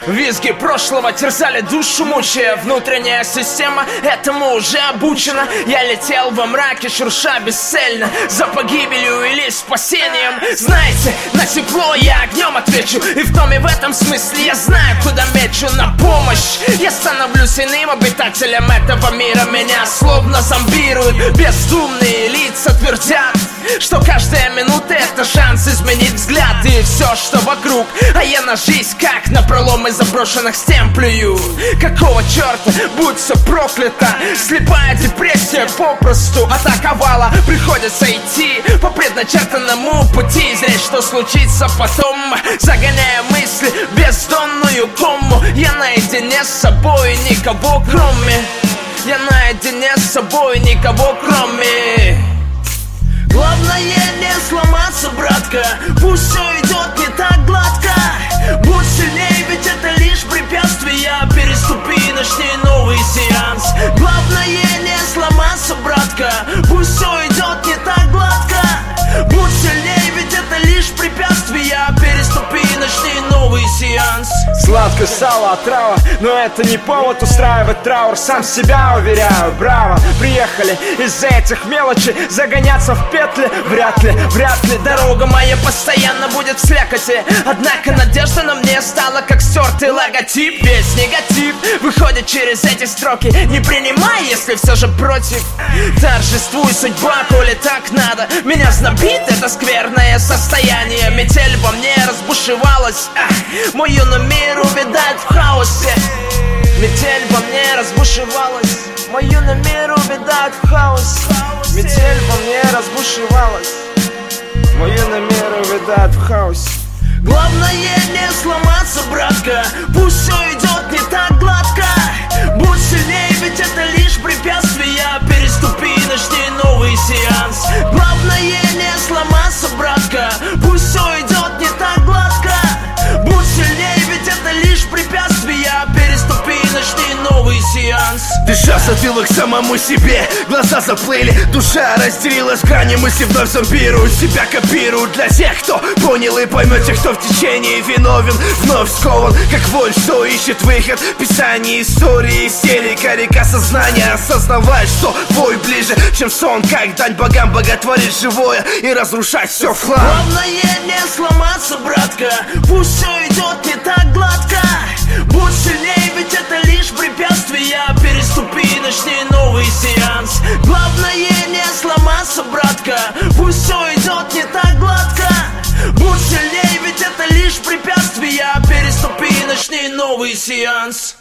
Визги прошлого терзали душу, мучая. Внутренняя система этому уже обучена. Я летел во мраке, шурша бесцельно, за погибелью или спасением. Знаете, на тепло я огнем отвечу, и в том и в этом смысле я знаю, куда мечу. На помощь я становлюсь иным обитателем этого мира. Меня словно зомбируют бездумные лица, твердят, что каждая минута — это шанс изменить взгляд и все, что вокруг. А я на жизнь как на проломы заброшенных стен плюю. Какого черта, будь все проклято. Слепая депрессия попросту атаковала. Приходится идти по предначертанному пути. Здесь что случится потом, загоняя мысли в бездонную кому. Я наедине с собой, никого кроме. Я наедине с собой, никого кроме. Главное не сломаться, братка. Пусть все идет не так гладко. Будь сильней, ведь это лишь препятствия. Переступи, начни новый сеанс. Главное не сломаться, братка. Пусть все идет не так гладко. Будь сильней, ведь это лишь препятствия. Переступи, начни новый сеанс. Сладкое сало, отрава, но это не повод устраивать траур. Сам себя уверяю, браво. Приехали из-за этих мелочей загоняться в петли. Вряд ли дорога моя постоянно будет в слякоти. Однако надежда на мне стала как стертый логотип. Весь негатив выходит через эти строки. Не принимай, если все же против. Торжествуй, судьба, коли так надо. Меня знобит это скверное состояние. Метель во мне разбушевалась. Мой юный мир увядает в хаосе. Метель во мне разбушевалась. Мой юный мир увядает в хаосе. Метель во мне разбушевалась. Мой юный мир увядает в хаосе. Главное не сломаться, братка. Пусть все идет не так гладко. Будь сильней, ведь это лишь препятствия. Переступи, начни новый сеанс. Главное не сломаться, братка. Пусть все идет не так гладко. Будь сильней, ведь это лишь препятствия. Переступи, начни новый сеанс. Дыша затылок самому себе, глаза заплыли, душа разделилась, грани мысли вновь зомбируют, себя копируют. Для тех, кто понял и поймете, кто в течение виновен, вновь скован, как воль, что ищет выход. Писание истории, истерика, река сознания. Осознавай, что бой ближе, чем сон, как дань богам боготворить живое и разрушать все в хлам. Главное не сломаться, братка. Пусть все идет не так гладко. Будь сильней, ведь это лишь препятствия. Переступи, начни новый сеанс. Главное не сломаться, братка. Пусть все идет не так гладко. Будь сильней, ведь это лишь препятствия. Переступи, начни новый сеанс.